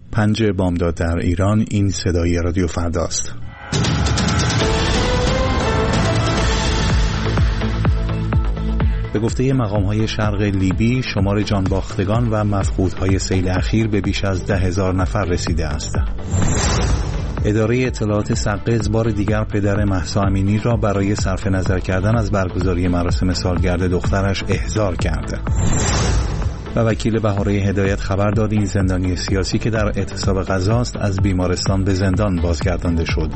5 بامداد در ایران. این صدای رادیو فرداست. به گفته مقام‌های شرق لیبی، شمار جانباختگان و مفقودهای سیل اخیر به بیش از 10,000 نفر رسیده است. اداره اطلاعات سقز بار دیگر پدر مهسا امینی را برای صرف نظر کردن از برگزاری مراسم سالگرد دخترش احضار کرده. و وکیل بهاره هدایت خبر داد این زندانی سیاسی که در اعتصاب غذا است از بیمارستان به زندان بازگردانده شد.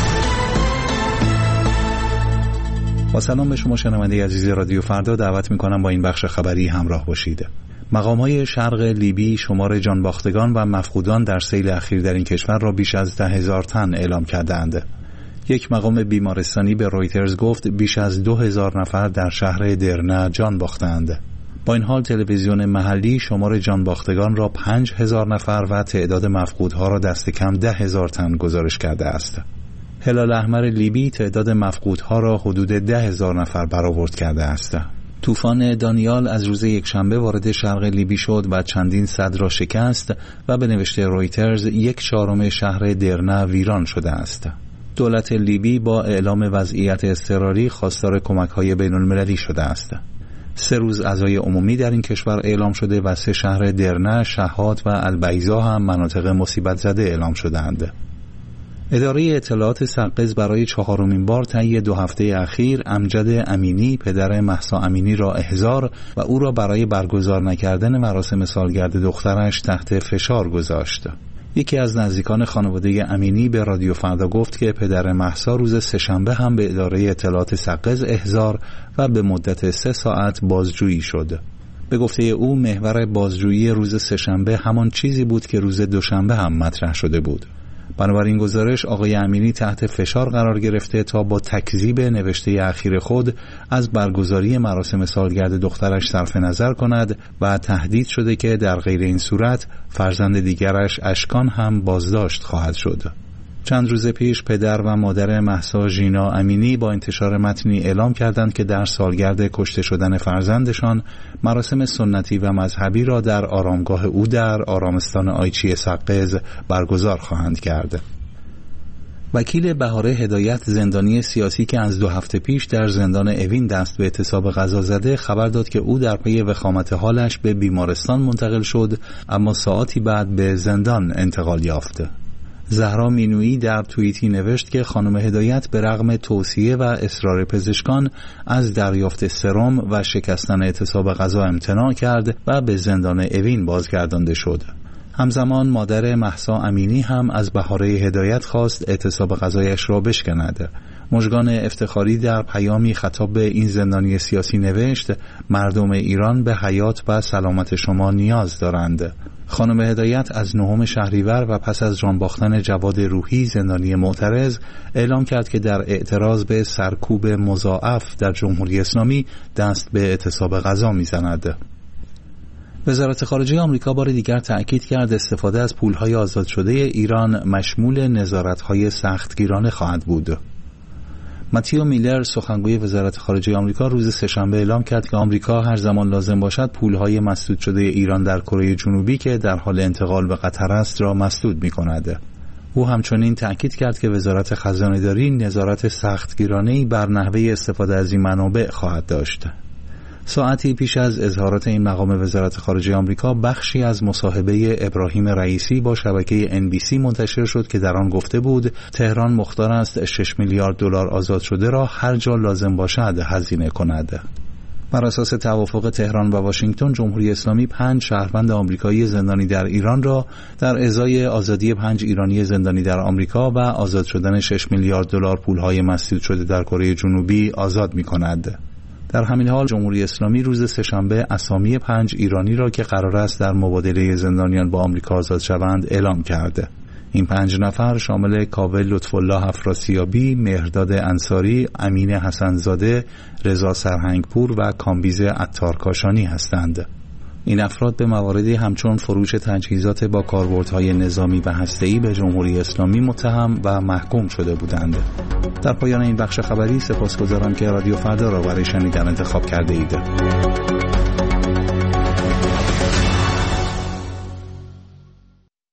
با سلام به شما شنونده عزیز رادیو فردا، دعوت می‌کنم با این بخش خبری همراه باشید. مقام‌های شرق لیبی شمار جانباختگان و مفقودان در سیل اخیر در این کشور را بیش از 10,000 تن اعلام کردند. یک مقام بیمارستانی به رویترز گفت بیش از 2,000 نفر در شهر درنا جان باختند. با این حال تلویزیون محلی شمار جانباختگان را 5,000 نفر و تعداد مفقودها را دست کم 10,000 تن گزارش کرده است. هلال احمر لیبی تعداد مفقودها را حدود 10,000 نفر برآورد کرده است. طوفان دانیال از روز یکشنبه وارد شرق لیبی شد و چندین سد را شکست و به نوشته رویترز 1/4 شهر درنا ویران شده است. دولت لیبی با اعلام وضعیت اضطراری خواستار کمک‌های بین‌المللی شده است. 3 روز عزای عمومی در این کشور اعلام شده و 3 شهر درنا، شهاد و البیضا هم مناطق مصیبت زده اعلام شدند. اداره اطلاعات سقز برای 4مین بار طی 2 هفته اخیر امجد امینی پدر مهسا امینی را احضار و او را برای برگزار نکردن مراسم سالگرد دخترش تحت فشار گذاشت. یکی از نزدیکان خانواده امینی به رادیو فردا گفت که پدر مهسا روز سه‌شنبه هم به اداره اطلاعات سقز احضار و به مدت 3 ساعت بازجویی شد. به گفته او محور بازجویی روز سه‌شنبه همان چیزی بود که روز دوشنبه هم مطرح شده بود. بنابراین گزارش آقای امینی تحت فشار قرار گرفته تا با تکذیب نوشته اخیر خود از برگزاری مراسم سالگرد دخترش صرف نظر کند و تهدید شده که در غیر این صورت فرزند دیگرش اشکان هم بازداشت خواهد شد. چند روز پیش پدر و مادر مهسا ژینا امینی با انتشار متنی اعلام کردند که در سالگرد کشته شدن فرزندشان مراسم سنتی و مذهبی را در آرامگاه او در آرامستان آیچی سقز برگزار خواهند کرد. وکیل بهاره هدایت زندانی سیاسی که از 2 هفته پیش در زندان اوین دست به اعتصاب غذا زده خبر داد که او در پی وخامت حالش به بیمارستان منتقل شد، اما ساعتی بعد به زندان انتقال یافت. زهرا مینویی در توییتی نوشت که خانم هدایت به رغم توصیه و اصرار پزشکان از دریافت سرم و شکستن اعتصاب غذا امتناع کرد و به زندان اوین بازگردانده شد. همزمان مادر مهسا امینی هم از بهاره هدایت خواست اعتصاب غذایش را بشکند. مژگان افتخاری در پیامی خطاب به این زندانی سیاسی نوشت: مردم ایران به حیات و سلامت شما نیاز دارند. خانم هدایت از 9 شهریور و پس از جان باختن جواد روحی زندانی معترض اعلام کرد که در اعتراض به سرکوب مضاعف در جمهوری اسلامی دست به اعتصاب غذا می‌زند. وزارت خارجه آمریکا بار دیگر تأکید کرد استفاده از پولهای آزاد شده ایران مشمول نظارت‌های سختگیرانه خواهد بود. متیو میلر سخنگوی وزارت خارجه آمریکا روز سه‌شنبه اعلام کرد که آمریکا هر زمان لازم باشد پولهای مسدود شده ایران در کره جنوبی که در حال انتقال به قطر است را مسدود می‌کند. او همچنین تأکید کرد که وزارت خزانه‌داری نظارت سختگیرانه‌ای بر نحوه استفاده از این منابع خواهد داشت. ساعتی پیش از اظهارات این مقام وزارت خارجه آمریکا بخشی از مصاحبه ابراهیم رئیسی با شبکه NBC منتشر شد که در آن گفته بود تهران مختار است 6 میلیارد دلار آزاد شده را هر جا لازم باشد هزینه کند. بر اساس توافق تهران و واشنگتن، جمهوری اسلامی 5 شهروند آمریکایی زندانی در ایران را در ازای آزادی 5 ایرانی زندانی در آمریکا و آزاد شدن 6 میلیارد دلار پولهای مسدود شده در کره جنوبی آزاد می‌کند. در همین حال جمهوری اسلامی روز سه‌شنبه اسامی 5 ایرانی را که قرار است در مبادله زندانیان با آمریکا آزاد شوند اعلام کرده. این 5 نفر شامل کاوه لطف‌الله افراسیابی، مهرداد انصاری، امین حسن‌زاده، رضا سرهنگپور و کامبیز عطارکاشانی هستند. این افراد به مواردی همچون فروش تجهیزات با کاربردهای نظامی و هسته‌ای به جمهوری اسلامی متهم و محکوم شده بودند. در پایان این بخش خبری سپاسگزارم که رادیو فردا را برای شنیدن انتخاب کرده اید.